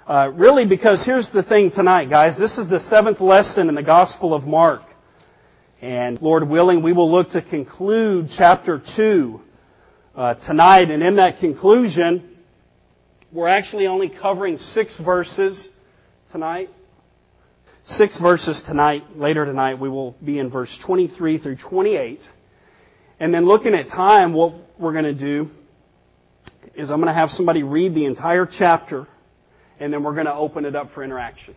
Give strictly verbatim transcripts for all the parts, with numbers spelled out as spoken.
Uh, really, because here's the thing tonight, guys. This is the seventh lesson in the Gospel of Mark. And Lord willing, we will look to conclude chapter two uh, tonight. And in that conclusion, we're actually only covering six verses tonight. Six verses tonight. Later tonight, we will be in verse twenty-three through twenty-eight. And then looking at time, what we're going to do is I'm going to have somebody read the entire chapter. And then we're going to open it up for interaction.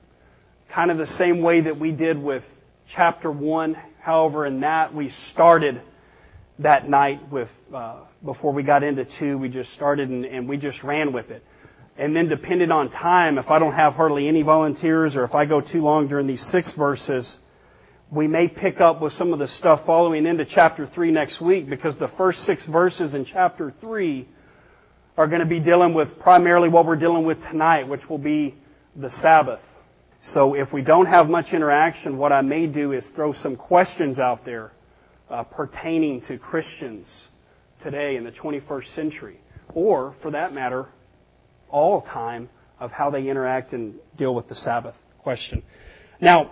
Kind of the same way that we did with chapter one. However, in that we started that night with, uh, before we got into two, we just started and, and we just ran with it. And then depending on time, if I don't have hardly any volunteers or if I go too long during these six verses, we may pick up with some of the stuff following into chapter three next week, because the first six verses in chapter three are going to be dealing with primarily what we're dealing with tonight, which will be the Sabbath. So if we don't have much interaction, what I may do is throw some questions out there uh, pertaining to Christians today in the twenty-first century. Or, for that matter, all time of how they interact and deal with the Sabbath question. Now,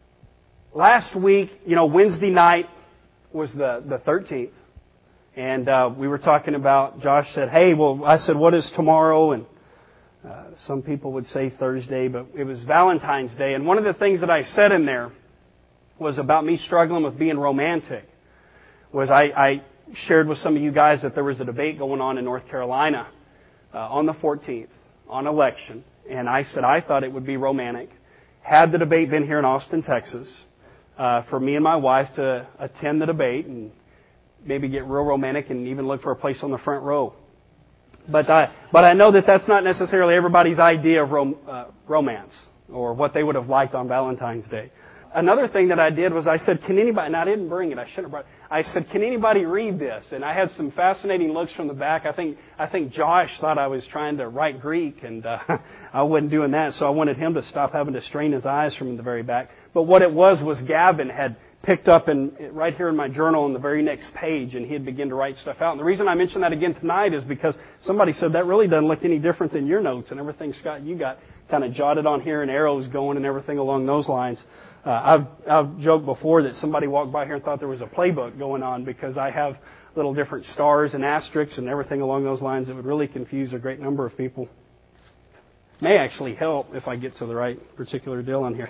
last week, you know, Wednesday night was the, the thirteenth. And uh, we were talking about, Josh said, hey, well, I said, what is tomorrow? And uh, some people would say Thursday, but it was Valentine's Day. And one of the things that I said in there was about me struggling with being romantic. Was I, I shared with some of you guys that there was a debate going on in North Carolina uh, on the fourteenth on election. And I said I thought it would be romantic, had the debate been here in Austin, Texas, uh, for me and my wife to attend the debate and maybe get real romantic and even look for a place on the front row. But I, but I know that that's not necessarily everybody's idea of rom, uh, romance or what they would have liked on Valentine's Day. Another thing that I did was I said, can anybody, and I didn't bring it, I should have brought it. I said, can anybody read this? And I had some fascinating looks from the back. I think, I think Josh thought I was trying to write Greek, and uh, I wasn't doing that, so I wanted him to stop having to strain his eyes from the very back. But what it was was Gavin had picked up in, right here in my journal on the very next page, and he had begun to write stuff out. And the reason I mention that again tonight is because somebody said that really doesn't look any different than your notes, and everything, Scott, you got kind of jotted on here and arrows going and everything along those lines. Uh, I've, I've joked before that somebody walked by here and thought there was a playbook going on, because I have little different stars and asterisks and everything along those lines that would really confuse a great number of people. May actually help if I get to the right particular deal on here.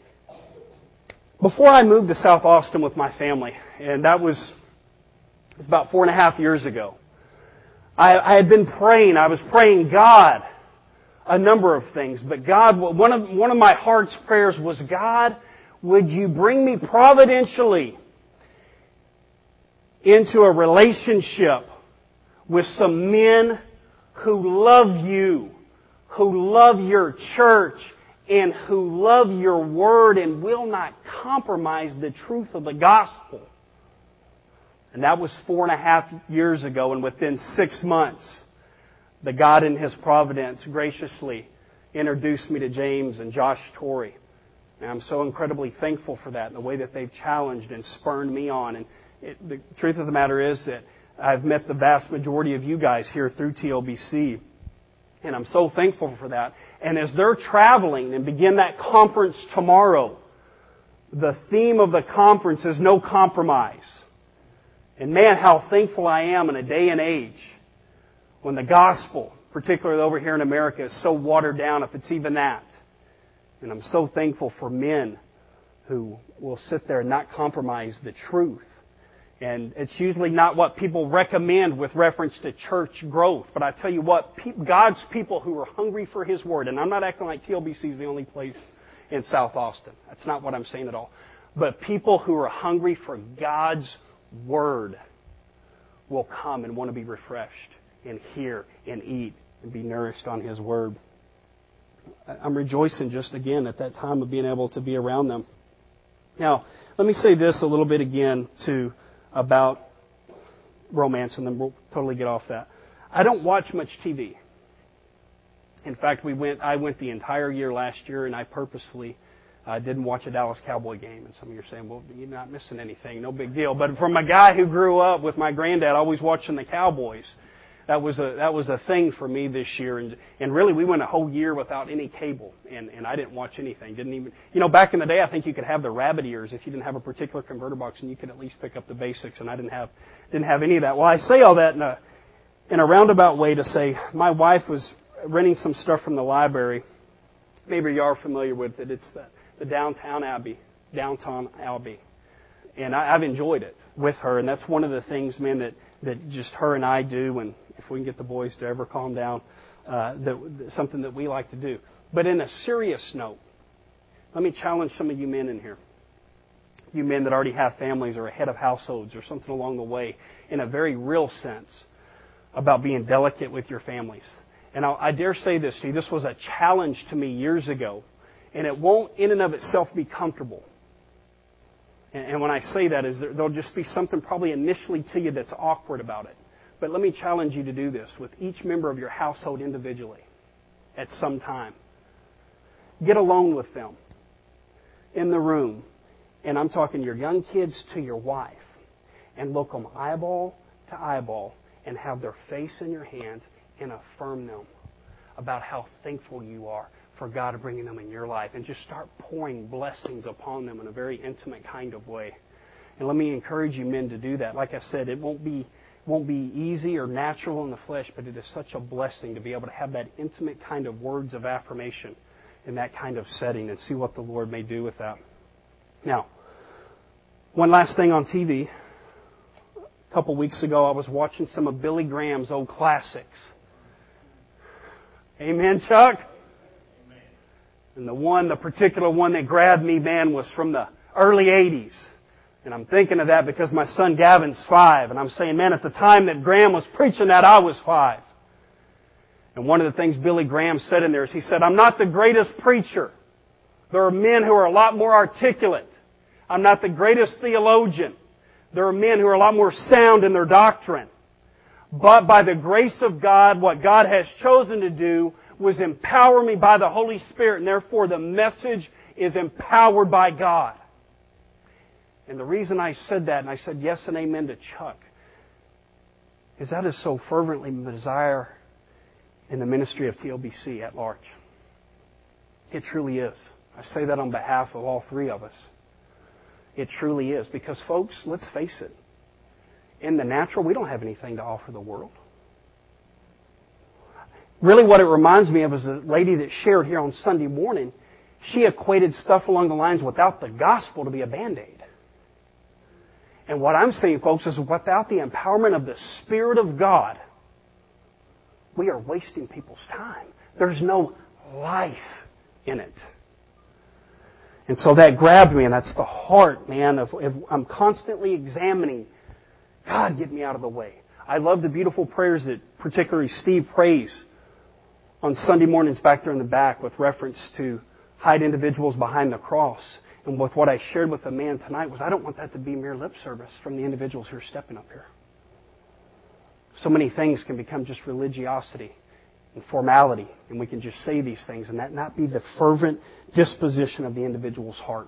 Before I moved to South Austin with my family, and that was, it was about four and a half years ago, I, I had been praying. I was praying God a number of things, but God, one of one of my heart's prayers was, God, would you bring me providentially into a relationship with some men who love you, who love your church, and who love your word and will not compromise the truth of the gospel. And that was four and a half years ago, and within six months, the God in His providence graciously introduced me to James and Josh Torrey. And I'm so incredibly thankful for that and the way that they've challenged and spurned me on. And it, the truth of the matter is that I've met the vast majority of you guys here through T L B C. And I'm so thankful for that. And as they're traveling and begin that conference tomorrow, the theme of the conference is no compromise. And man, how thankful I am in a day and age when the gospel, particularly over here in America, is so watered down, if it's even that. And I'm so thankful for men who will sit there and not compromise the truth. And it's usually not what people recommend with reference to church growth. But I tell you what, God's people who are hungry for His Word, and I'm not acting like T L B C is the only place in South Austin. That's not what I'm saying at all. But people who are hungry for God's Word will come and want to be refreshed and hear and eat and be nourished on His Word. I'm rejoicing just again at that time of being able to be around them. Now, let me say this a little bit again too about romance, and then we'll totally get off that. I don't watch much T V. In fact, we went. I went the entire year last year, and I purposefully uh, didn't watch a Dallas Cowboy game. And some of you are saying, well, you're not missing anything. No big deal. But from a guy who grew up with my granddad always watching the Cowboys, That was a that was a thing for me this year, and and really we went a whole year without any cable, and and I didn't watch anything. Didn't even you know back in the day I think you could have the rabbit ears if you didn't have a particular converter box, and you could at least pick up the basics. And I didn't have didn't have any of that. Well, I say all that in a in a roundabout way to say my wife was renting some stuff from the library. Maybe you are familiar with it. It's the the Downtown Abbey, Downtown Abbey, and I, I've enjoyed it with her, and that's one of the things, man, that that just her and I do, and if we can get the boys to ever calm down, uh, that, something that we like to do. But in a serious note, let me challenge some of you men in here. You men that already have families or are head of households or something along the way, in a very real sense, about being delicate with your families. And I'll, I dare say this to you, this was a challenge to me years ago, and it won't in and of itself be comfortable. And, and when I say that, is there, there'll just be something probably initially to you that's awkward about it. But let me challenge you to do this with each member of your household individually at some time. Get alone with them in the room. And I'm talking your young kids to your wife. And look them eyeball to eyeball and have their face in your hands and affirm them about how thankful you are for God bringing them in your life. And just start pouring blessings upon them in a very intimate kind of way. And let me encourage you men to do that. Like I said, it won't be... won't be easy or natural in the flesh, but it is such a blessing to be able to have that intimate kind of words of affirmation in that kind of setting and see what the Lord may do with that. Now, one last thing on T V. A couple weeks ago, I was watching some of Billy Graham's old classics. Amen, Chuck? Amen. And the one, the particular one that grabbed me, man, was from the early eighties. And I'm thinking of that because my son Gavin's five. And I'm saying, man, at the time that Graham was preaching that, I was five. And one of the things Billy Graham said in there is he said, I'm not the greatest preacher. There are men who are a lot more articulate. I'm not the greatest theologian. There are men who are a lot more sound in their doctrine. But by the grace of God, what God has chosen to do was empower me by the Holy Spirit. And therefore the message is empowered by God. And the reason I said that, and I said yes and amen to Chuck, is that is so fervently my desire in the ministry of T L B C at large. It truly is. I say that on behalf of all three of us. It truly is. Because folks, let's face it. In the natural, we don't have anything to offer the world. Really what it reminds me of is a lady that shared here on Sunday morning. She equated stuff along the lines without the gospel to be a Band-Aid. And what I'm saying, folks, is without the empowerment of the Spirit of God, we are wasting people's time. There's no life in it. And so that grabbed me, and that's the heart, man, of, of I'm constantly examining, God, get me out of the way. I love the beautiful prayers that particularly Steve prays on Sunday mornings back there in the back with reference to hide individuals behind the cross. And with what I shared with the man tonight was I don't want that to be mere lip service from the individuals who are stepping up here. So many things can become just religiosity and formality, and we can just say these things and that not be the fervent disposition of the individual's heart.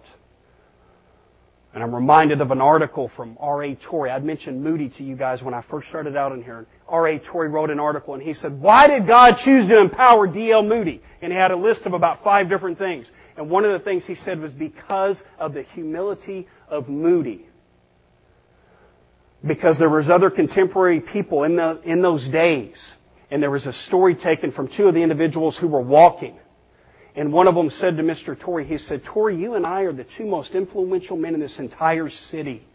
And I'm reminded of an article from R A Torrey. I'd mentioned Moody to you guys when I first started out in here. R A Torrey wrote an article and he said, why did God choose to empower D L Moody? And he had a list of about five different things. And one of the things he said was because of the humility of Moody. Because there was other contemporary people in the in those days. And there was a story taken from two of the individuals who were walking. And one of them said to Mister Torrey, he said, Torrey, you and I are the two most influential men in this entire city.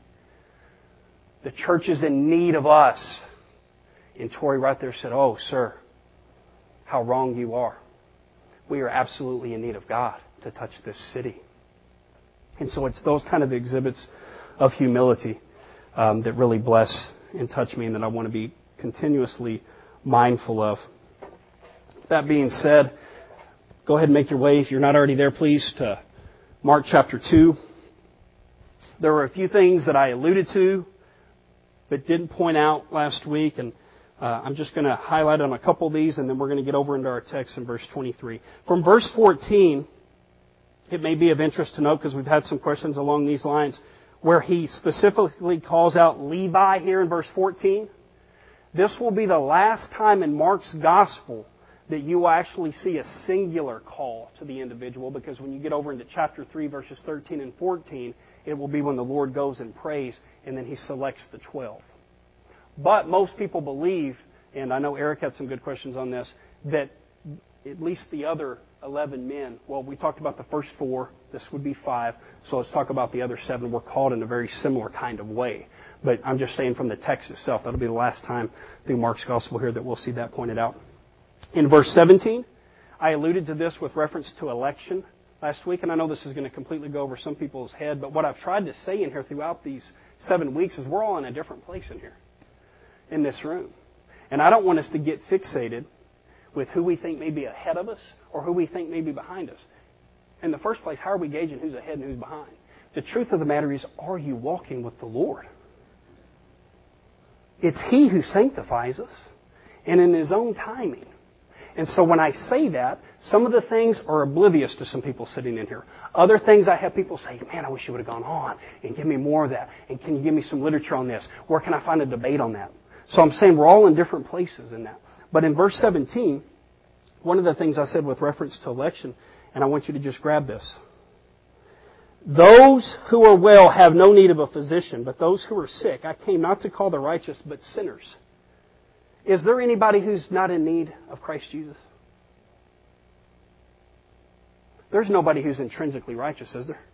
The church is in need of us. And Torrey right there said, oh, sir, how wrong you are. We are absolutely in need of God to touch this city. And so it's those kind of exhibits of humility um, that really bless and touch me and that I want to be continuously mindful of. That being said, go ahead and make your way, if you're not already there, please, to Mark chapter two. There were a few things that I alluded to but didn't point out last week, and uh, I'm just going to highlight on a couple of these, and then we're going to get over into our text in verse twenty-three. From verse fourteen, it may be of interest to note, because we've had some questions along these lines, where he specifically calls out Levi here in verse fourteen. This will be the last time in Mark's Gospel that you will actually see a singular call to the individual, because when you get over into chapter three, verses thirteen and fourteen, it will be when the Lord goes and prays, and then He selects the twelve. But most people believe, and I know Eric had some good questions on this, that at least the other eleven men, well, we talked about the first four, this would be five, so let's talk about the other seven. We're called in a very similar kind of way. But I'm just saying from the text itself, that'll be the last time through Mark's Gospel here that we'll see that pointed out. In verse seventeen, I alluded to this with reference to election last week, and I know this is going to completely go over some people's head, but what I've tried to say in here throughout these seven weeks is we're all in a different place in here, in this room. And I don't want us to get fixated with who we think may be ahead of us or who we think may be behind us. In the first place, how are we gauging who's ahead and who's behind? The truth of the matter is, are you walking with the Lord? It's He who sanctifies us, and in His own timing. And so when I say that, some of the things are oblivious to some people sitting in here. Other things I have people say, man, I wish you would have gone on and give me more of that. And can you give me some literature on this? Where can I find a debate on that? So I'm saying we're all in different places in that. But in verse seventeen, one of the things I said with reference to election, and I want you to just grab this. Those who are well have no need of a physician, but those who are sick, I came not to call the righteous, but sinners. Is there anybody who's not in need of Christ Jesus? There's nobody who's intrinsically righteous, is there?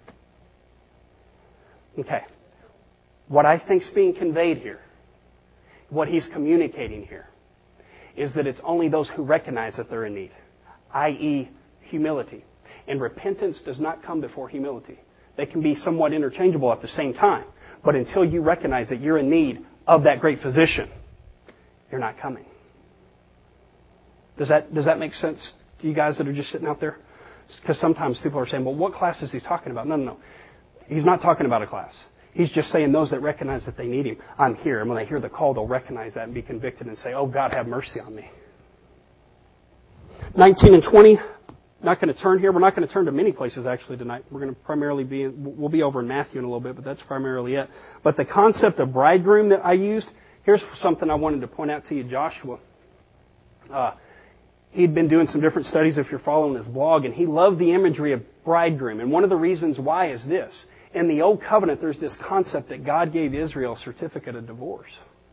Okay. What I think's being conveyed here, what he's communicating here, is that it's only those who recognize that they're in need, that is humility. And repentance does not come before humility. They can be somewhat interchangeable at the same time. But until you recognize that you're in need of that great physician, you're not coming. Does that, does that make sense to you guys that are just sitting out there? Because sometimes people are saying, well, what class is he talking about? No, no, no. He's not talking about a class. He's just saying those that recognize that they need Him, I'm here. And when they hear the call, they'll recognize that and be convicted and say, oh, God, have mercy on me. nineteen and twenty, not going to turn here. We're not going to turn to many places actually tonight. We're going to primarily be, in, we'll be over in Matthew in a little bit, but that's primarily it. But the concept of bridegroom that I used, here's something I wanted to point out to you, Joshua. Uh, he'd been doing some different studies if you're following his blog, and he loved the imagery of bridegroom. And one of the reasons why is this. In the Old Covenant, there's this concept that God gave Israel a certificate of divorce.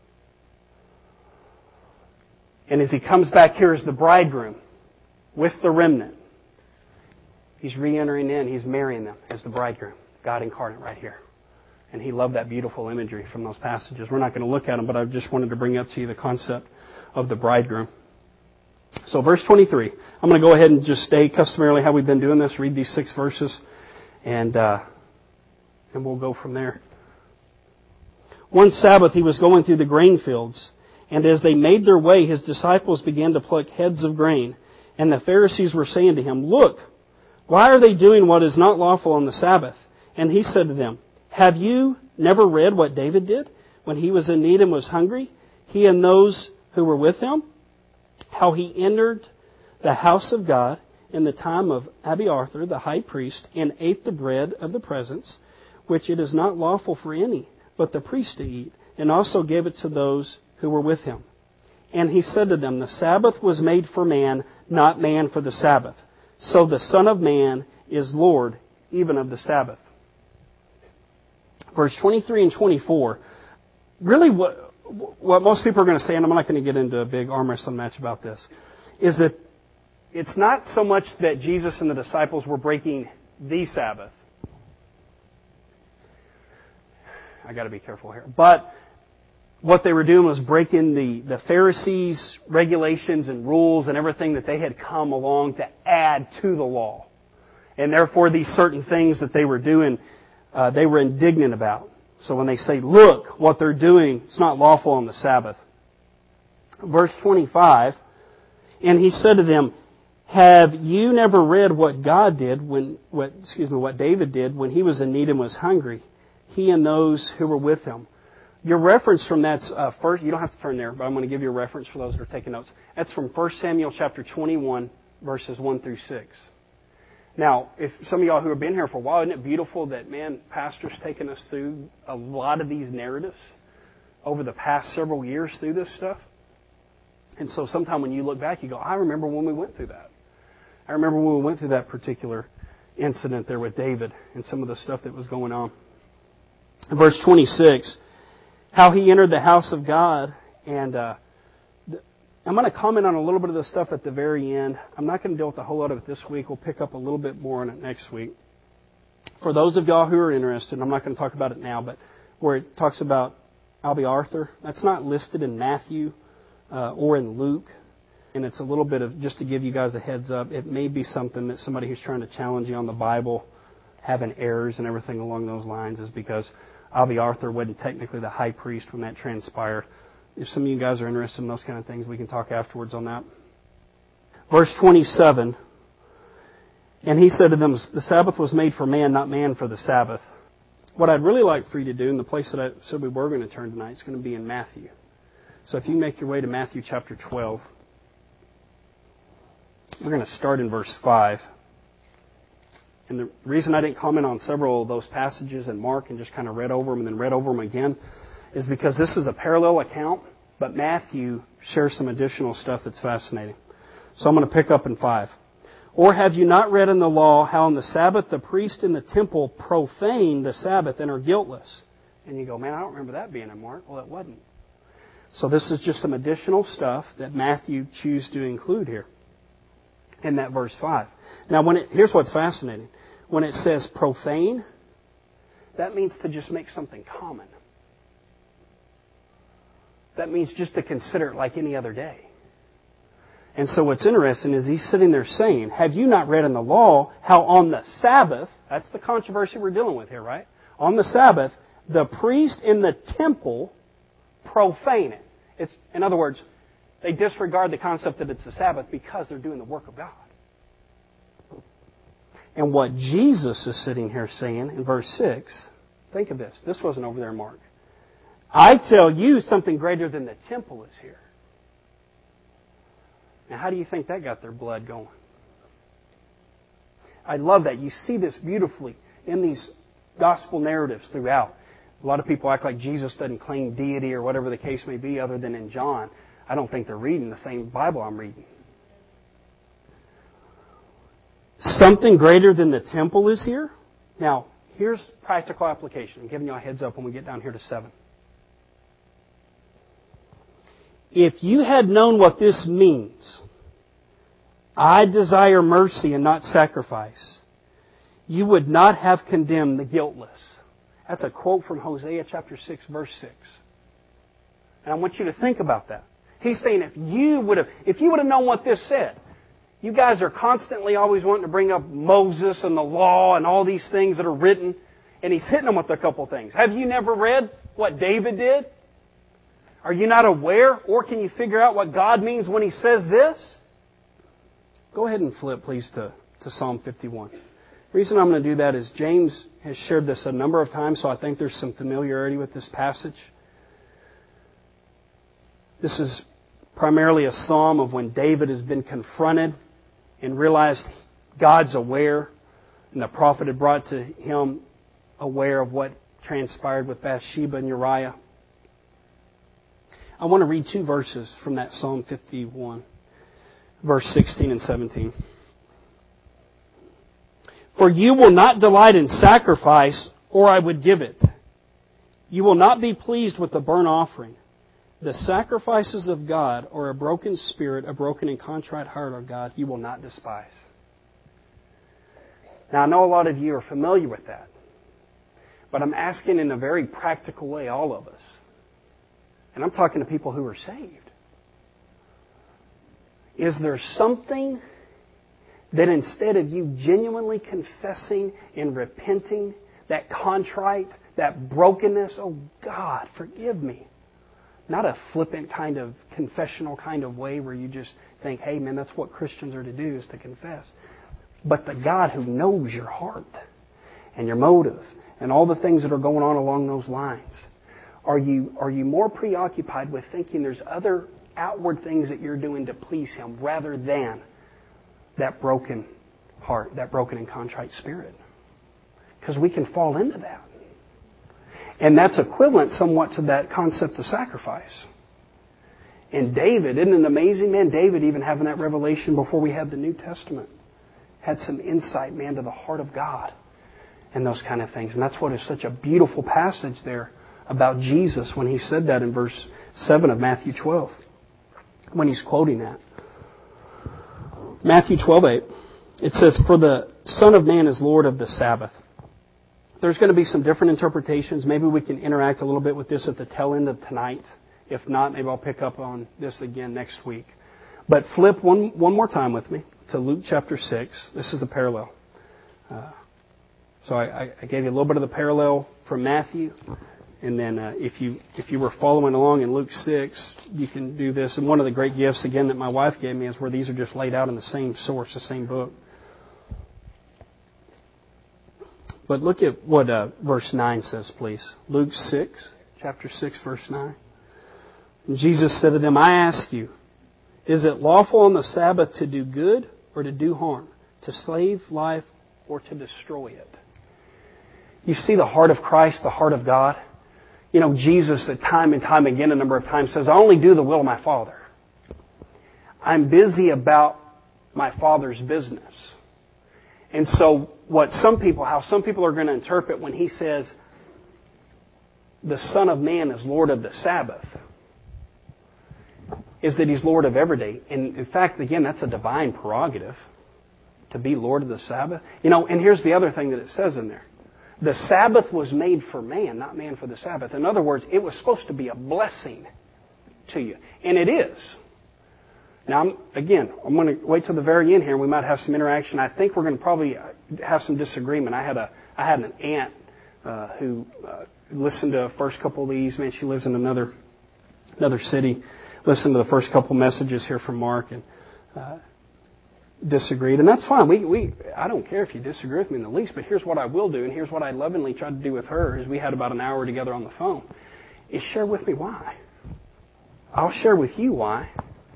And as He comes back here as the bridegroom with the remnant, He's re-entering in, He's marrying them as the bridegroom, God incarnate right here. And He loved that beautiful imagery from those passages. We're not going to look at them, but I just wanted to bring up to you the concept of the bridegroom. So verse twenty-three, I'm going to go ahead and just stay customarily how we've been doing this, read these six verses, and uh, and we'll go from there. One Sabbath He was going through the grain fields, and as they made their way, His disciples began to pluck heads of grain. And the Pharisees were saying to Him, look, why are they doing what is not lawful on the Sabbath? And He said to them, have you never read what David did when he was in need and was hungry, he and those who were with him? How he entered the house of God in the time of Abiathar, the high priest, and ate the bread of the presence, which it is not lawful for any but the priest to eat, and also gave it to those who were with him. And He said to them, the Sabbath was made for man, not man for the Sabbath. So the Son of Man is Lord even of the Sabbath. Verse twenty-three and twenty-four, really what, what most people are going to say, and I'm not going to get into a big arm wrestling match about this, is that it's not so much that Jesus and the disciples were breaking the Sabbath. I got to be careful here. But what they were doing was breaking the, the Pharisees' regulations and rules and everything that they had come along to add to the law. And therefore these certain things that they were doing, uh, they were indignant about. So when they say, look, what they're doing, it's not lawful on the Sabbath. Verse twenty-five, and He said to them, have you never read what God did when, what, excuse me, what David did when he was in need and was hungry, he and those who were with him? Your reference from that's uh, first. You don't have to turn there, but I'm going to give you a reference for those that are taking notes. That's from First Samuel chapter twenty-one, verses one through six. Now, if some of y'all who have been here for a while, isn't it beautiful that, man, Pastor's taken us through a lot of these narratives over the past several years through this stuff? And so sometime when you look back, you go, I remember when we went through that. I remember when we went through that particular incident there with David and some of the stuff that was going on. In verse twenty-six, how he entered the house of God. And uh, I'm going to comment on a little bit of the stuff at the very end. I'm not going to deal with a whole lot of it this week. We'll pick up a little bit more on it next week. For those of y'all who are interested, I'm not going to talk about it now, but where it talks about Abiathar, that's not listed in Matthew uh, or in Luke. And it's a little bit of, just to give you guys a heads up, it may be something that somebody who's trying to challenge you on the Bible, having errors and everything along those lines, is because Abiathar wasn't technically the high priest when that transpired. If some of you guys are interested in those kind of things, we can talk afterwards on that. Verse twenty-seven, and he said to them, the Sabbath was made for man, not man for the Sabbath. What I'd really like for you to do, and the place that I said we were going to turn tonight, is going to be in Matthew. So if you make your way to Matthew chapter twelve, we're going to start in verse five. And the reason I didn't comment on several of those passages in Mark and just kind of read over them and then read over them again is because this is a parallel account, but Matthew shares some additional stuff that's fascinating. So I'm going to pick up in five. Or have you not read in the law how on the Sabbath the priest in the temple profane the Sabbath and are guiltless? And you go, man, I don't remember that being in Mark. Well, it wasn't. So this is just some additional stuff that Matthew chose to include here in that verse five. Now, when it, here's what's fascinating. When it says profane, that means to just make something common. That means just to consider it like any other day. And so what's interesting is he's sitting there saying, have you not read in the law how on the Sabbath, that's the controversy we're dealing with here, right? On the Sabbath, the priest in the temple profane it. It's, in other words, they disregard the concept that it's the Sabbath because they're doing the work of God. And what Jesus is sitting here saying in verse six, think of this. This wasn't over there in Mark. I tell you something greater than the temple is here. Now, how do you think that got their blood going? I love that. You see this beautifully in these gospel narratives throughout. A lot of people act like Jesus doesn't claim deity or whatever the case may be other than in John. I don't think they're reading the same Bible I'm reading. Something greater than the temple is here? Now, here's practical application. I'm giving you a heads up when we get down here to seven. If you had known what this means, I desire mercy and not sacrifice, you would not have condemned the guiltless. That's a quote from Hosea chapter six, verse six. And I want you to think about that. He's saying if you would have, if you would have known what this said, you guys are constantly always wanting to bring up Moses and the law and all these things that are written, and he's hitting them with a couple things. Have you never read what David did? Are you not aware, or can you figure out what God means when He says this? Go ahead and flip, please, to, to Psalm fifty-one. The reason I'm going to do that is James has shared this a number of times, so I think there's some familiarity with this passage. This is primarily a psalm of when David has been confronted and realized God's aware, and the prophet had brought to him aware of what transpired with Bathsheba and Uriah. I want to read two verses from that Psalm fifty-one, verse sixteen and seventeen. For you will not delight in sacrifice, or I would give it. You will not be pleased with the burnt offering. The sacrifices of God are a broken spirit, a broken and contrite heart, O God, you will not despise. Now, I know a lot of you are familiar with that. But I'm asking in a very practical way, all of us. And I'm talking to people who are saved. Is there something that instead of you genuinely confessing and repenting, that contrite, that brokenness, oh God, forgive me. Not a flippant kind of confessional kind of way where you just think, hey man, that's what Christians are to do, is to confess. But the God who knows your heart and your motive and all the things that are going on along those lines. Are you, are you more preoccupied with thinking there's other outward things that you're doing to please Him rather than that broken heart, that broken and contrite spirit? Because we can fall into that. And that's equivalent somewhat to that concept of sacrifice. And David, isn't it amazing, man? David even having that revelation before we had the New Testament. Had some insight, man, to the heart of God. And those kind of things. And that's what is such a beautiful passage there about Jesus when he said that in verse seven of Matthew twelve. When he's quoting that. Matthew twelve eight. It says, "For the Son of Man is Lord of the Sabbath." There's going to be some different interpretations. Maybe we can interact a little bit with this at the tail end of tonight. If not, maybe I'll pick up on this again next week. But flip one, one more time with me to Luke chapter six. This is a parallel. Uh, So I, I gave you a little bit of the parallel from Matthew, and then uh, if you if you were following along in Luke six, you can do this. And one of the great gifts, again, that my wife gave me is where these are just laid out in the same source, the same book. But look at what uh, verse nine says, please. Luke six, chapter six, verse nine. And Jesus said to them, "I ask you, is it lawful on the Sabbath to do good or to do harm, to save life or to destroy it?" You see the heart of Christ, the heart of God. You know, Jesus at time and time again, a number of times says, "I only do the will of my Father. I'm busy about my Father's business." And so what some people, how some people are going to interpret when He says, "The Son of Man is Lord of the Sabbath," is that He's Lord of every day. And in fact, again, that's a divine prerogative, to be Lord of the Sabbath. You know, and here's the other thing that it says in there. The Sabbath was made for man, not man for the Sabbath. In other words, it was supposed to be a blessing to you. And it is. Now, I'm, again, I'm going to wait till the very end here and we might have some interaction. I think we're going to probably have some disagreement. I had a, I had an aunt uh, who uh, listened to the first couple of these. Man, she lives in another, another city. Listened to the first couple messages here from Mark and uh, disagreed, and that's fine. We, we, I don't care if you disagree with me in the least, but here's what I will do, and here's what I lovingly tried to do with her, is we had about an hour together on the phone, is share with me why. I'll share with you why.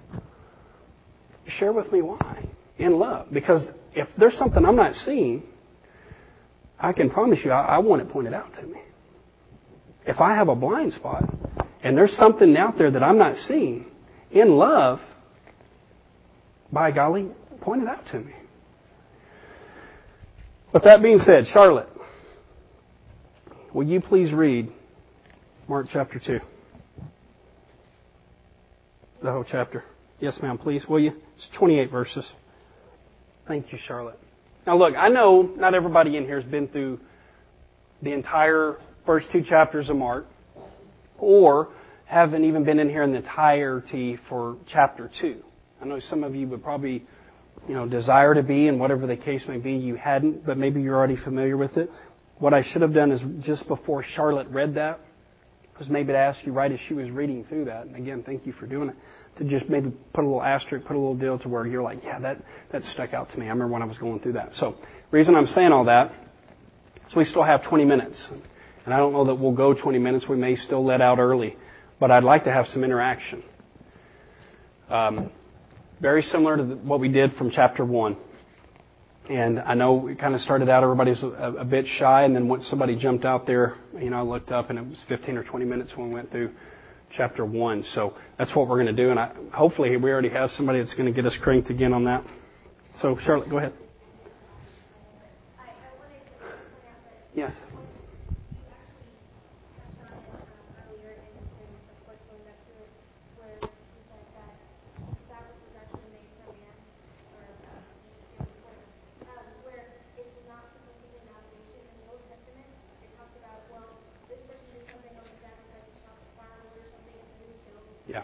Share with me why. In love. Because if there's something I'm not seeing, I can promise you I, I want it pointed out to me. If I have a blind spot, and there's something out there that I'm not seeing, in love, by golly, point it out to me. With that being said, Charlotte, will you please read Mark chapter two? The whole chapter. Yes, ma'am, please, will you? It's twenty-eight verses. Thank you, Charlotte. Now look, I know not everybody in here has been through the entire first two chapters of Mark, or haven't even been in here in the entirety for chapter two. I know some of you would probably, you know, desire to be, and whatever the case may be, you hadn't, but maybe you're already familiar with it. What I should have done is just before Charlotte read that, was maybe to ask you right as she was reading through that, and again, thank you for doing it, to just maybe put a little asterisk, put a little deal to where you're like, yeah, that, that stuck out to me. I remember when I was going through that. So, the reason I'm saying all that is we still have twenty minutes. And I don't know that we'll go twenty minutes. We may still let out early. But I'd like to have some interaction. Um, very similar to what we did from chapter one. And I know we kind of started out, everybody's a, a bit shy, and then once somebody jumped out there, you know, I looked up and it was fifteen or twenty minutes when we went through chapter one. So that's what we're going to do, and I, hopefully we already have somebody that's going to get us cranked again on that. So, Charlotte, go ahead. Yes. Yeah.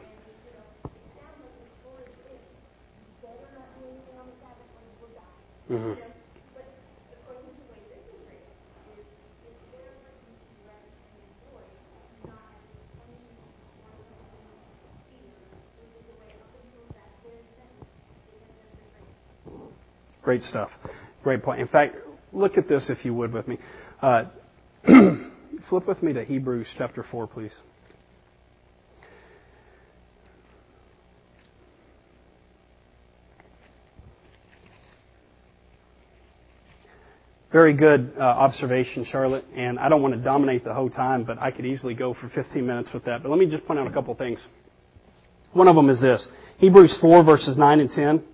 Mm-hmm. Great stuff. Great point. In fact, look at this if you would with me. Uh, flip with me to Hebrews chapter four, please. Very good uh, observation, Charlotte. And I don't want to dominate the whole time, but I could easily go for fifteen minutes with that. But let me just point out a couple things. One of them is this. Hebrews four, verses nine and ten.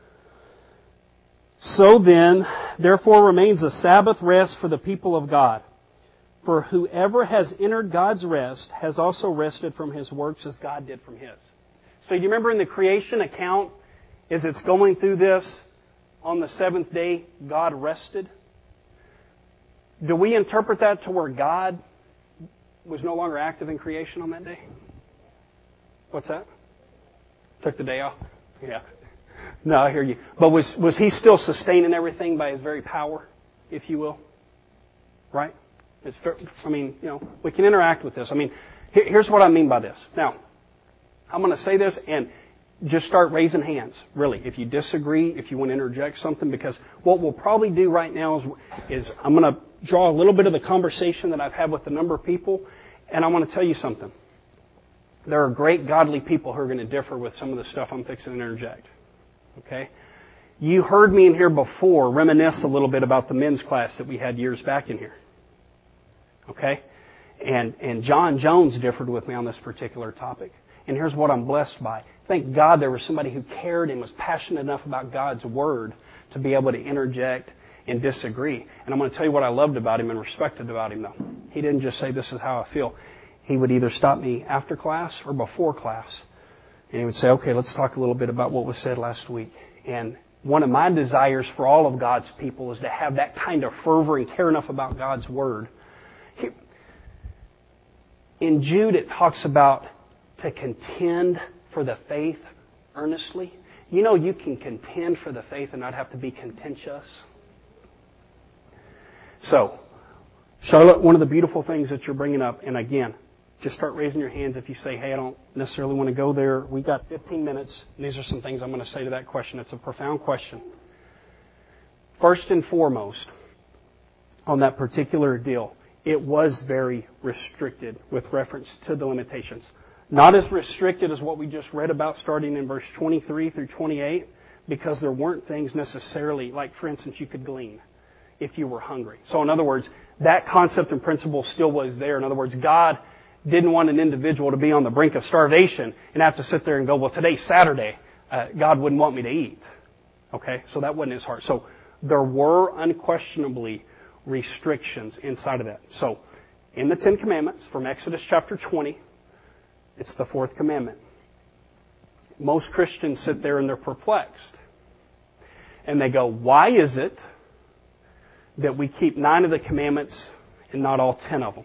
So then, therefore remains a Sabbath rest for the people of God. For whoever has entered God's rest has also rested from his works as God did from his. So you remember in the creation account, as it's going through this, on the seventh day, God rested? Do we interpret that to where God was no longer active in creation on that day? What's that? Took the day off? Yeah. No, I hear you. But was was He still sustaining everything by His very power, if you will? Right? It's fair, I mean, you know, we can interact with this. I mean, here's what I mean by this. Now, I'm going to say this and just start raising hands, really, if you disagree, if you want to interject something, because what we'll probably do right now is, is I'm going to draw a little bit of the conversation that I've had with a number of people, and I want to tell you something. There are great godly people who are going to differ with some of the stuff I'm fixing to interject. Okay? You heard me in here before reminisce a little bit about the men's class that we had years back in here. Okay? And, and John Jones differed with me on this particular topic. And here's what I'm blessed by. Thank God there was somebody who cared and was passionate enough about God's Word to be able to interject and disagree. And I'm going to tell you what I loved about him and respected about him, though. He didn't just say, this is how I feel. He would either stop me after class or before class. And he would say, okay, let's talk a little bit about what was said last week. And one of my desires for all of God's people is to have that kind of fervor and care enough about God's Word. In Jude, it talks about to contend for the faith earnestly. You know you can contend for the faith and not have to be contentious. So, Charlotte, one of the beautiful things that you're bringing up, and again, just start raising your hands if you say, hey, I don't necessarily want to go there. We've got fifteen minutes. And these are some things I'm going to say to that question. It's a profound question. First and foremost, on that particular deal, it was very restricted with reference to the limitations. Not as restricted as what we just read about starting in verse twenty-three through twenty-eight, because there weren't things necessarily, like for instance, you could glean if you were hungry. So in other words, that concept and principle still was there. In other words, God didn't want an individual to be on the brink of starvation and have to sit there and go, well, today's Saturday. Uh, God wouldn't want me to eat. Okay? So that wasn't His heart. So there were unquestionably restrictions inside of that. So in the Ten Commandments from Exodus chapter twenty, it's the fourth commandment. Most Christians sit there and they're perplexed. And they go, why is it that we keep nine of the commandments and not all ten of them?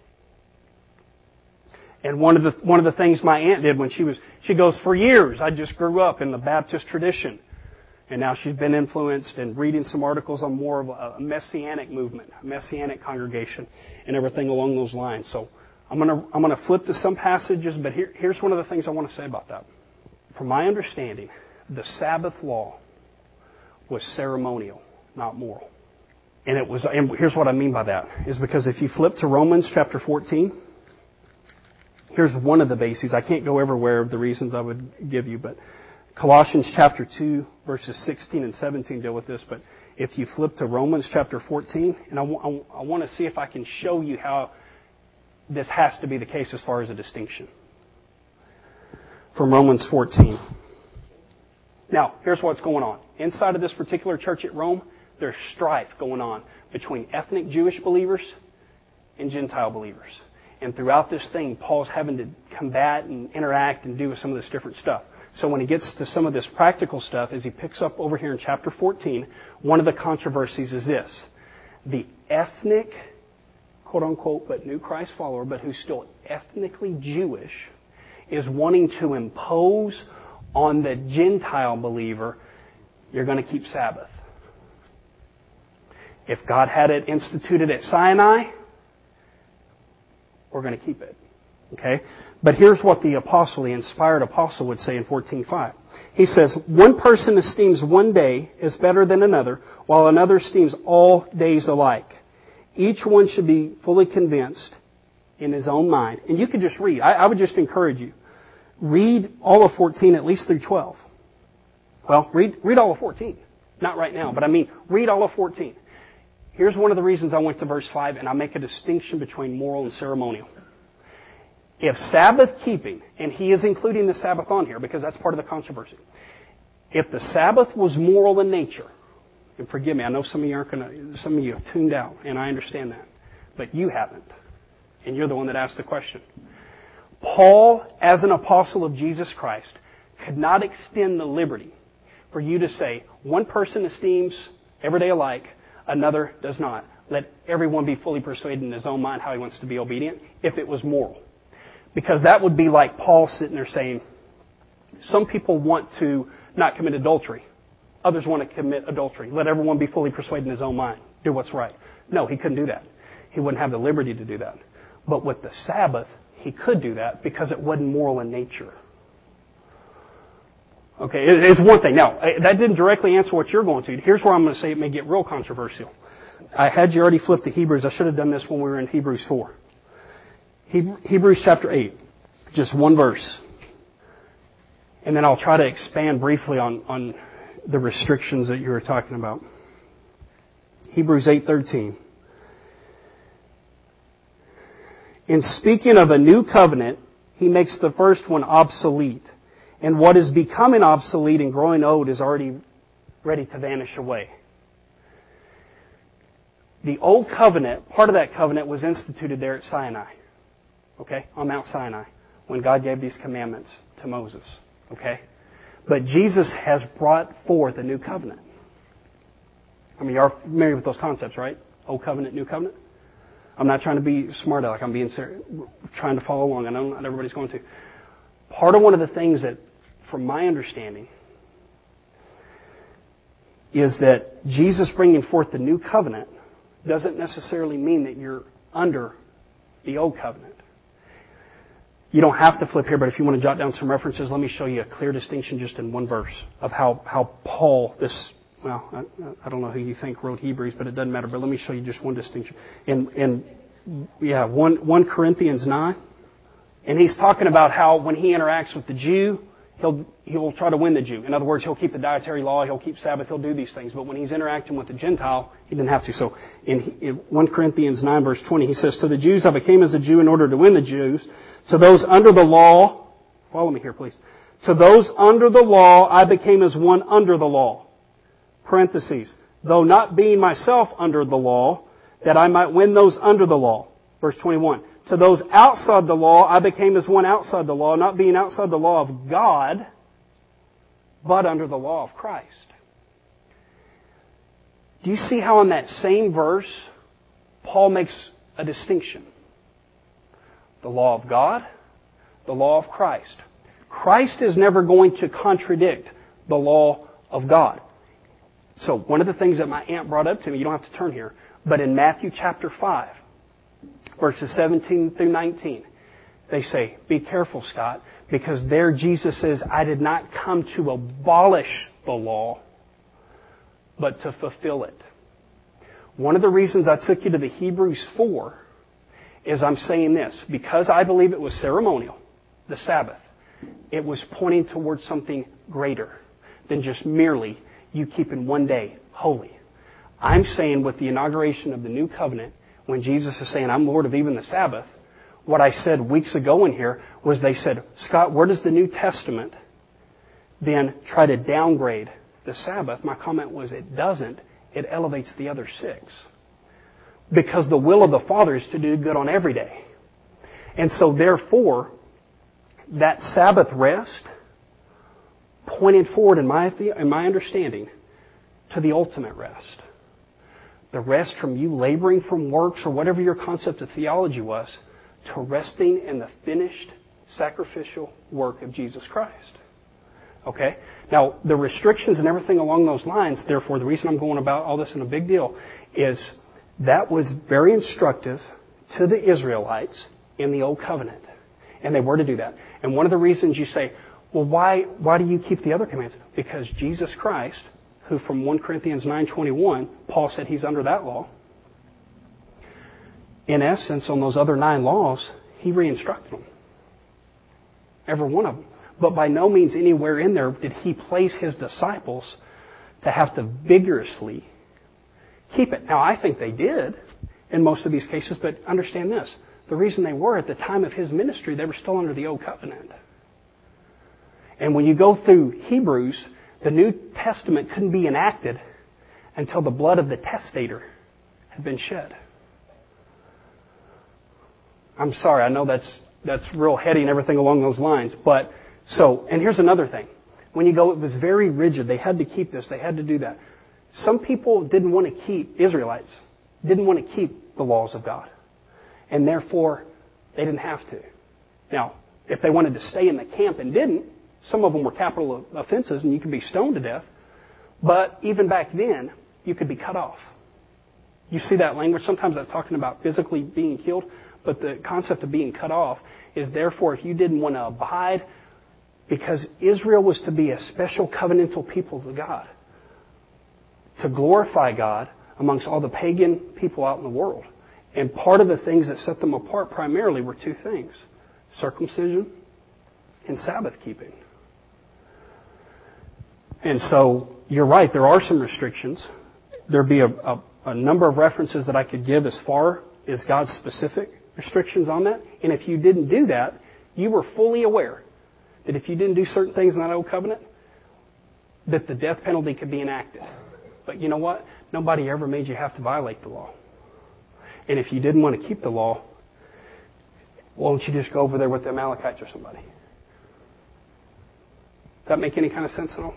And one of the one of the things my aunt did when she was, she goes, for years I just grew up in the Baptist tradition. And now she's been influenced and reading some articles on more of a messianic movement, a messianic congregation, and everything along those lines. So I'm going to I'm going to flip to some passages, but here, here's one of the things I want to say about that. From my understanding, the Sabbath law was ceremonial, not moral. And it was. And here's what I mean by that: is because if you flip to Romans chapter fourteen, here's one of the bases. I can't go everywhere of the reasons I would give you, but Colossians chapter two, verses sixteen and seventeen deal with this. But if you flip to Romans chapter fourteen, and I, w- I want to see if I can show you how this has to be the case as far as a distinction. From Romans fourteen. Now, here's what's going on. Inside of this particular church at Rome, there's strife going on between ethnic Jewish believers and Gentile believers. And throughout this thing, Paul's having to combat and interact and do some of this different stuff. So when he gets to some of this practical stuff, as he picks up over here in chapter fourteen, one of the controversies is this. The ethnic, quote-unquote, but new Christ follower, but who's still ethnically Jewish, is wanting to impose on the Gentile believer, you're going to keep Sabbath. If God had it instituted at Sinai, we're going to keep it. Okay? But here's what the apostle, the inspired apostle, would say in fourteen five. He says, one person esteems one day as better than another, while another esteems all days alike. Each one should be fully convinced in his own mind. And you could just read. I, I would just encourage you. Read all of fourteen, at least through twelve. Well, read, read all of fourteen. Not right now, but I mean, read all of fourteen. Here's one of the reasons I went to verse five, and I make a distinction between moral and ceremonial. If Sabbath keeping, and he is including the Sabbath on here because that's part of the controversy. If the Sabbath was moral in nature, and forgive me, I know some of you aren't going to, some of you have tuned out, and I understand that, but you haven't, and you're the one that asked the question. Paul, as an apostle of Jesus Christ, could not extend the liberty for you to say one person esteems every day alike, another does not. Let everyone be fully persuaded in his own mind how he wants to be obedient, if it was moral. Because that would be like Paul sitting there saying, some people want to not commit adultery. Others want to commit adultery. Let everyone be fully persuaded in his own mind. Do what's right. No, he couldn't do that. He wouldn't have the liberty to do that. But with the Sabbath, he could do that because it wasn't moral in nature. Okay, it's one thing. Now, that didn't directly answer what you're going to. Here's where I'm going to say it may get real controversial. I had you already flip to Hebrews. I should have done this when we were in Hebrews four. Hebrews chapter eight. Just one verse. And then I'll try to expand briefly on, on the restrictions that you were talking about. Hebrews eight thirteen. In speaking of a new covenant, he makes the first one obsolete. And what is becoming obsolete and growing old is already ready to vanish away. The old covenant, part of that covenant was instituted there at Sinai. Okay? On Mount Sinai. When God gave these commandments to Moses. Okay? But Jesus has brought forth a new covenant. I mean, you're familiar with those concepts, right? Old covenant, new covenant. I'm not trying to be smart aleck. I'm being serious, trying to follow along. I know not everybody's going to. Part of one of the things that, from my understanding, is that Jesus bringing forth the new covenant doesn't necessarily mean that you're under the old covenant. You don't have to flip here, but if you want to jot down some references, let me show you a clear distinction just in one verse of how, how Paul, this, well, I, I don't know who you think wrote Hebrews, but it doesn't matter, but let me show you just one distinction. In, in yeah, one Corinthians nine, and he's talking about how when he interacts with the Jew, he'll, he'll try to win the Jew. In other words, he'll keep the dietary law, he'll keep Sabbath, he'll do these things. But when he's interacting with the Gentile, he didn't have to. So in, in one Corinthians nine verse twenty, he says, to the Jews I became as a Jew in order to win the Jews. To those under the law, follow me here please. To those under the law I became as one under the law. Parentheses. Though not being myself under the law, that I might win those under the law. Verse twenty-one. To those outside the law, I became as one outside the law, not being outside the law of God, but under the law of Christ. Do you see how in that same verse, Paul makes a distinction? The law of God, the law of Christ. Christ is never going to contradict the law of God. So one of the things that my aunt brought up to me, you don't have to turn here, but in Matthew chapter five, verses seventeen through nineteen, they say, be careful, Scott, because there Jesus says, I did not come to abolish the law, but to fulfill it. One of the reasons I took you to the Hebrews four is I'm saying this, because I believe it was ceremonial, the Sabbath, it was pointing towards something greater than just merely you keeping one day holy. I'm saying with the inauguration of the new covenant, when Jesus is saying, I'm Lord of even the Sabbath, what I said weeks ago in here was they said, Scott, where does the New Testament then try to downgrade the Sabbath? My comment was it doesn't. It elevates the other six. Because the will of the Father is to do good on every day. And so therefore, that Sabbath rest pointed forward in my, in my understanding to the ultimate rest. The rest from you laboring from works or whatever your concept of theology was, to resting in the finished sacrificial work of Jesus Christ. Okay? Now, the restrictions and everything along those lines, therefore, the reason I'm going about all this in a big deal is that was very instructive to the Israelites in the Old Covenant. And they were to do that. And one of the reasons you say, well, why, why do you keep the other commands? Because Jesus Christ, who from First Corinthians nine twenty-one, Paul said he's under that law. In essence, on those other nine laws, he re-instructed them. Every one of them. But by no means anywhere in there did he place his disciples to have to vigorously keep it. Now, I think they did in most of these cases, but understand this. The reason they were, at the time of his ministry, they were still under the old covenant. And when you go through Hebrews, the New Testament couldn't be enacted until the blood of the testator had been shed. I'm sorry, I know that's that's real heady and everything along those lines. But so, and here's another thing. When you go, it was very rigid. They had to keep this. They had to do that. Some people didn't want to keep, Israelites, didn't want to keep the laws of God. And therefore, they didn't have to. Now, if they wanted to stay in the camp and didn't, some of them were capital offenses and you could be stoned to death. But even back then, you could be cut off. You see that language? Sometimes that's talking about physically being killed. But the concept of being cut off is therefore if you didn't want to abide, because Israel was to be a special covenantal people to God, to glorify God amongst all the pagan people out in the world. And part of the things that set them apart primarily were two things: circumcision and Sabbath keeping. And so, you're right, there are some restrictions. There'd be a, a, a number of references that I could give as far as God's specific restrictions on that. And if you didn't do that, you were fully aware that if you didn't do certain things in that old covenant, that the death penalty could be enacted. But you know what? Nobody ever made you have to violate the law. And if you didn't want to keep the law, why don't you just go over there with the Amalekites or somebody? Does that make any kind of sense at all?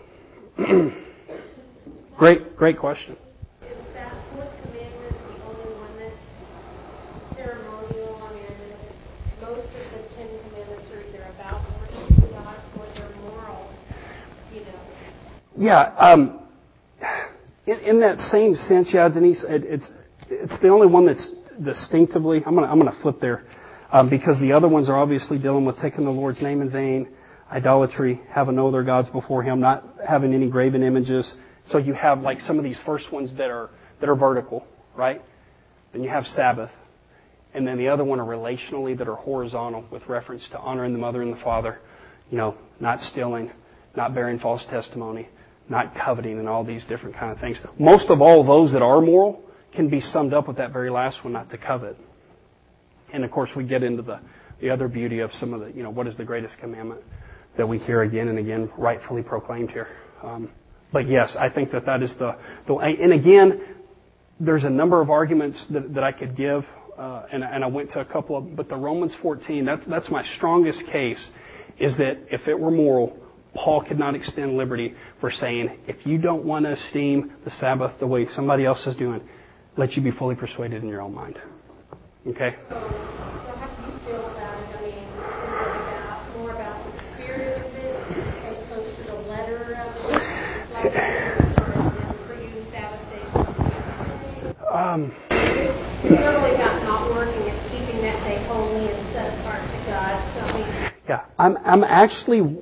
Great, great question. Is that fourth commandment the only one that's ceremonial? I mean, most of the Ten Commandments are either about worshiping God or they're moral, you know. Yeah, um, in, in that same sense, yeah, Denise, it, it's it's the only one that's distinctively. I'm gonna I'm gonna flip there, um, because the other ones are obviously dealing with taking the Lord's name in vain, idolatry, having no other gods before Him, not having any graven images. So you have like some of these first ones that are that are vertical, right? Then you have Sabbath, and then the other one are relationally that are horizontal with reference to honoring the mother and the father, you know, not stealing, not bearing false testimony, not coveting, and all these different kind of things. Most of all those that are moral can be summed up with that very last one, not to covet. And of course we get into the, the other beauty of some of the, you know, what is the greatest commandment that we hear again and again rightfully proclaimed here. Um, but yes, I think that that is the, the and again, there's a number of arguments that, that I could give, uh, and, and I went to a couple of, but the Romans fourteen, that's, that's my strongest case, is that if it were moral, Paul could not extend liberty for saying, if you don't want to esteem the Sabbath the way somebody else is doing, let you be fully persuaded in your own mind. Okay? So, so how do you feel about it? I mean, is it about, more about the spirit of it as opposed to the letter of it? Like, or for you, Sabbath day? Um, it's, it's not really about not working, it's keeping that day holy and set apart to God. So, I mean, yeah, I'm, I'm actually...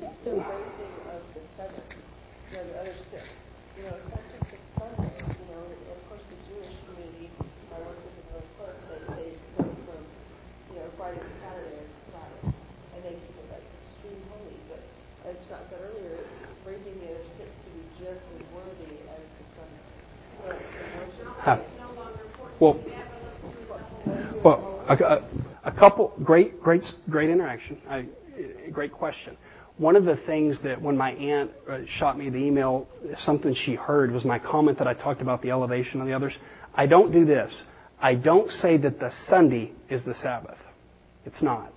Well, well, a, a couple great, great, great interaction. I, great question. One of the things that when my aunt shot me the email, something she heard was my comment that I talked about the elevation of the others. I don't do this. I don't say that the Sunday is the Sabbath. It's not.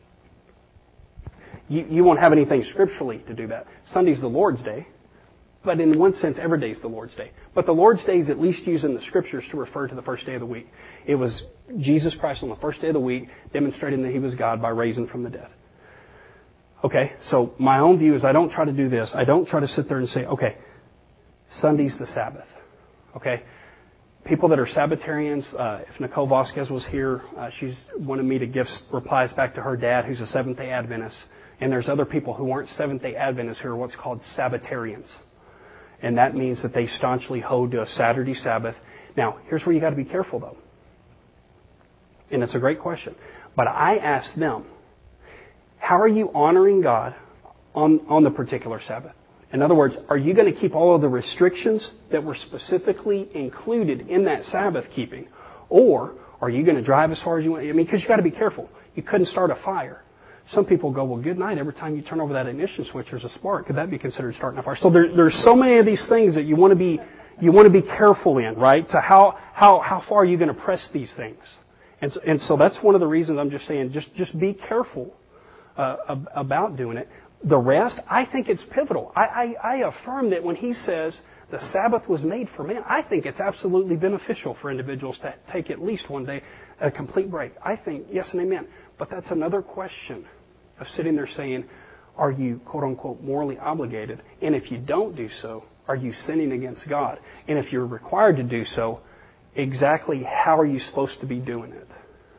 You, you won't have anything scripturally to do that. Sunday's the Lord's Day. But in one sense, every day is the Lord's Day. But the Lord's Day is at least used in the Scriptures to refer to the first day of the week. It was Jesus Christ on the first day of the week demonstrating that He was God by raising from the dead. Okay, so my own view is I don't try to do this. I don't try to sit there and say, okay, Sunday's the Sabbath. Okay? People that are Sabbatarians, uh, if Nicole Vasquez was here, uh, she's wanted me to give replies back to her dad, who's a Seventh-day Adventist. And there's other people who aren't Seventh-day Adventists who are what's called Sabbatarians. And that means that they staunchly hold to a Saturday Sabbath. Now, here's where you got to be careful, though. And it's a great question. But I asked them, how are you honoring God on, on the particular Sabbath? In other words, are you going to keep all of the restrictions that were specifically included in that Sabbath keeping? Or Are you going to drive as far as you want? I mean, because you got to be careful. You couldn't start a fire. Some people go, well, good night. Every time you turn over that ignition switch, there's a spark. Could that be considered starting a fire? So there, there's so many of these things that you want to be, you want to be careful in, right? To how, how, how far are you going to press these things? And so, and so that's one of the reasons I'm just saying, just, just be careful uh, about doing it. The rest, I think it's pivotal. I, I, I affirm that when he says the Sabbath was made for man, I think it's absolutely beneficial for individuals to take at least one day a complete break. I think, yes and amen. But that's another question of sitting there saying, are you, quote unquote, morally obligated? And if you don't do so, are you sinning against God? And if you're required to do so, exactly how are you supposed to be doing it?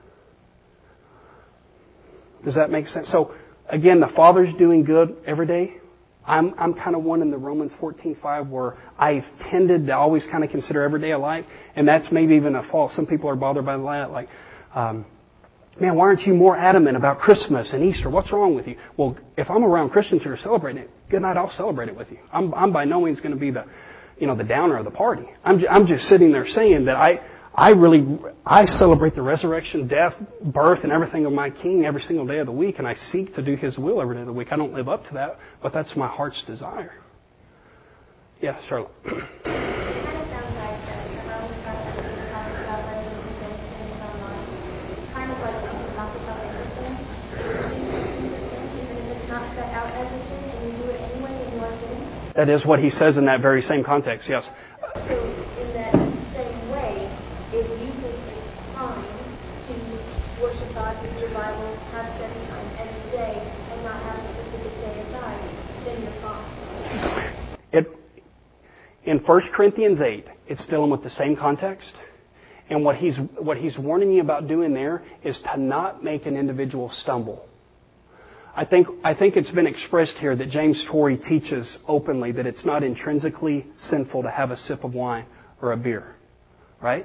Does that make sense? So, again, the Father's doing good every day. I'm, I'm kind of one in the Romans fourteen five where I've tended to always kind of consider every day alike. And that's maybe even a fault. Some people are bothered by that. Like, um, man, why aren't you more adamant about Christmas and Easter? What's wrong with you? Well, if I'm around Christians who are celebrating it, good night, I'll celebrate it with you. I'm, I'm by no means going to be the, you know, the downer of the party. I'm, j- I'm just sitting there saying that I, I really, I celebrate the resurrection, death, birth, and everything of my King every single day of the week, and I seek to do His will every day of the week. I don't live up to that, but that's my heart's desire. Yeah, Charlotte. That is what he says in that very same context, yes. So, in that same way, if you think it's fine to worship God, read your Bible, have study time every day, and not have a specific day aside, then you're fine. It, in First Corinthians eight, it's dealing with the same context. And what he's, what he's warning you about doing there is to not make an individual stumble. I think, I think it's been expressed here that James Torrey teaches openly that it's not intrinsically sinful to have a sip of wine or a beer. Right?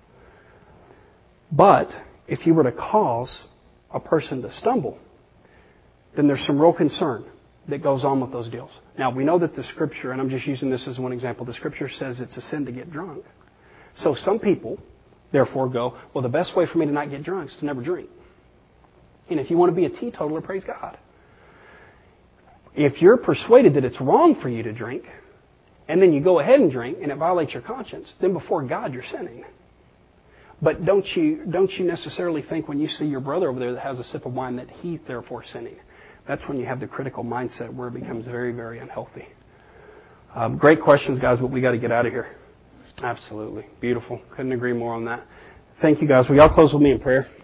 But if you were to cause a person to stumble, then there's some real concern that goes on with those deals. Now, we know that the Scripture, and I'm just using this as one example, the Scripture says it's a sin to get drunk. So some people, therefore, go, well, the best way for me to not get drunk is to never drink. And if you want to be a teetotaler, praise God. If you're persuaded that it's wrong for you to drink, and then you go ahead and drink, and it violates your conscience, then before God you're sinning. But don't you don't you necessarily think when you see your brother over there that has a sip of wine that he's therefore sinning. That's when you have the critical mindset where it becomes very, very unhealthy. Um, great questions, guys, but we got to get out of here. Absolutely. Beautiful. Couldn't agree more on that. Thank you, guys. Will y'all close with me in prayer?